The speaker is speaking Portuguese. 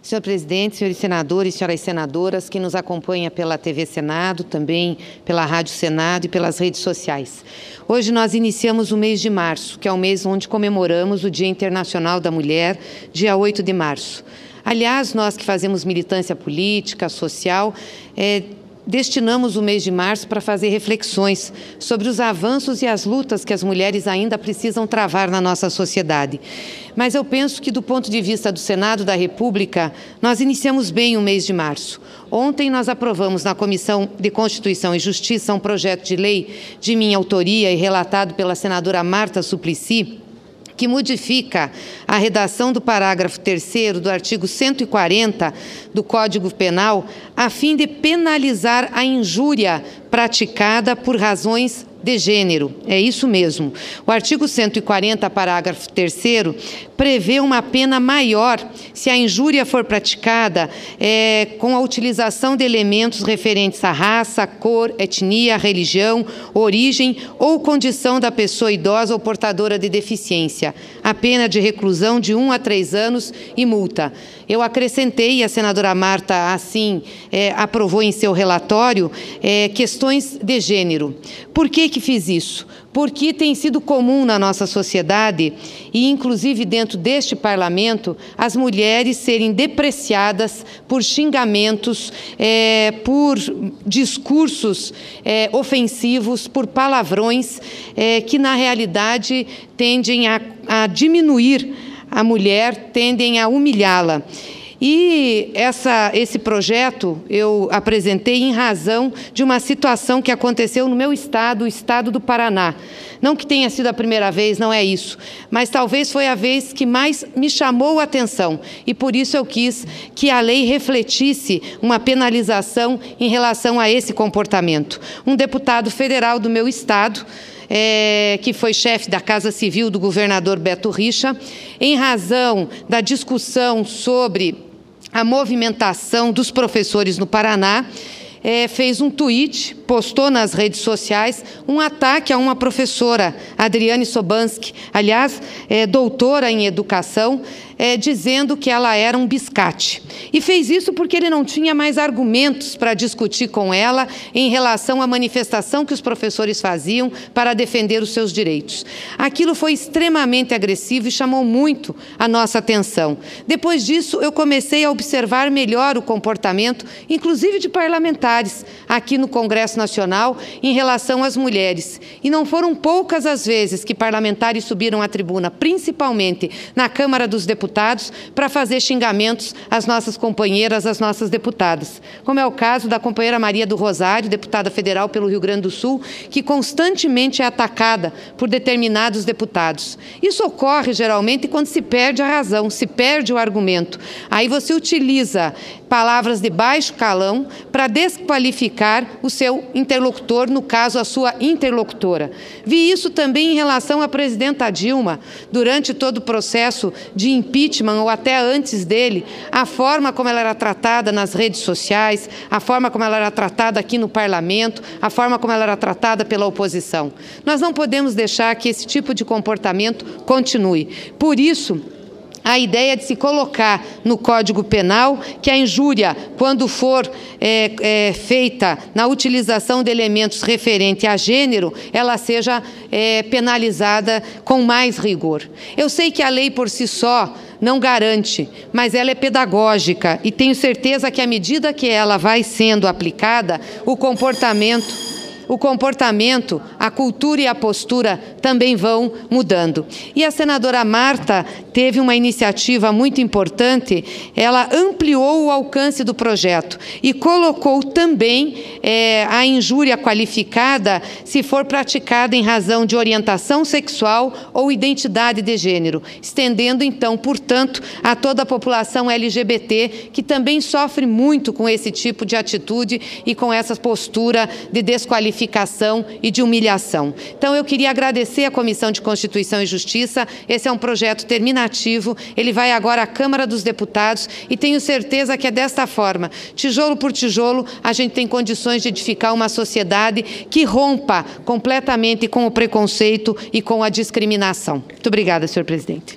Senhor presidente, senhores senadores, senhoras senadoras, que nos acompanha pela TV Senado, também pela Rádio Senado e pelas redes sociais. Hoje nós iniciamos o mês de março, que é o mês onde comemoramos o Dia Internacional da Mulher, dia 8 de março. Aliás, nós que fazemos militância política, social, destinamos o mês de março para fazer reflexões sobre os avanços e as lutas que as mulheres ainda precisam travar na nossa sociedade. Mas eu penso que, do ponto de vista do Senado da República, nós iniciamos bem o mês de março. Ontem nós aprovamos na Comissão de Constituição e Justiça um projeto de lei de minha autoria e relatado pela senadora Marta Suplicy, que modifica a redação do parágrafo 3º do artigo 140 do Código Penal, a fim de penalizar a injúria praticada por razões de gênero. É isso mesmo. O artigo 140, parágrafo 3º, prevê uma pena maior se a injúria for praticada com a utilização de elementos referentes à raça, cor, etnia, religião, origem ou condição da pessoa idosa ou portadora de deficiência. A pena de reclusão de 1 a 3 anos e multa. Eu acrescentei, e a senadora Marta assim aprovou em seu relatório, questões de gênero. Por que fiz isso? Porque tem sido comum na nossa sociedade, e inclusive dentro deste parlamento, as mulheres serem depreciadas por xingamentos, por discursos ofensivos, por palavrões, que na realidade tendem a diminuir a mulher, tendem a humilhá-la. E esse projeto eu apresentei em razão de uma situação que aconteceu no meu estado, o estado do Paraná. Não que tenha sido a primeira vez, não é isso, mas talvez foi a vez que mais me chamou a atenção, e por isso eu quis que a lei refletisse uma penalização em relação a esse comportamento. Um deputado federal do meu estado, que foi chefe da Casa Civil do governador Beto Richa, em razão da discussão sobre a movimentação dos professores no Paraná, fez um tweet, postou nas redes sociais um ataque a uma professora, Adriane Sobanski, aliás, doutora em educação, dizendo que ela era um biscate. E fez isso porque ele não tinha mais argumentos para discutir com ela em relação à manifestação que os professores faziam para defender os seus direitos. Aquilo foi extremamente agressivo e chamou muito a nossa atenção. Depois disso, eu comecei a observar melhor o comportamento, inclusive de parlamentares, aqui no Congresso Nacional, em relação às mulheres. E não foram poucas as vezes que parlamentares subiram à tribuna, principalmente na Câmara dos Deputados, para fazer xingamentos às nossas companheiras, às nossas deputadas. Como é o caso da companheira Maria do Rosário, deputada federal pelo Rio Grande do Sul, que constantemente é atacada por determinados deputados. Isso ocorre geralmente quando se perde a razão, se perde o argumento. Aí você utiliza palavras de baixo calão para desqualificar o seu interlocutor, no caso, a sua interlocutora. Vi isso também em relação à presidenta Dilma, durante todo o processo de impeachment, ou até antes dele, a forma como ela era tratada nas redes sociais, a forma como ela era tratada aqui no parlamento, a forma como ela era tratada pela oposição. Nós não podemos deixar que esse tipo de comportamento continue. Por isso, a ideia de se colocar no Código Penal que a injúria, quando for feita na utilização de elementos referentes a gênero, ela seja penalizada com mais rigor. Eu sei que a lei por si só não garante, mas ela é pedagógica, e tenho certeza que à medida que ela vai sendo aplicada, o comportamento, a cultura e a postura também vão mudando. E a senadora Marta teve uma iniciativa muito importante, ela ampliou o alcance do projeto e colocou também a injúria qualificada se for praticada em razão de orientação sexual ou identidade de gênero, estendendo então, portanto, a toda a população LGBT, que também sofre muito com esse tipo de atitude e com essa postura de desqualificação e de humilhação. Então, eu queria agradecer à Comissão de Constituição e Justiça. Esse é um projeto terminativo, ele vai agora à Câmara dos Deputados, e tenho certeza que é desta forma, tijolo por tijolo, a gente tem condições de edificar uma sociedade que rompa completamente com o preconceito e com a discriminação. Muito obrigada, senhor presidente.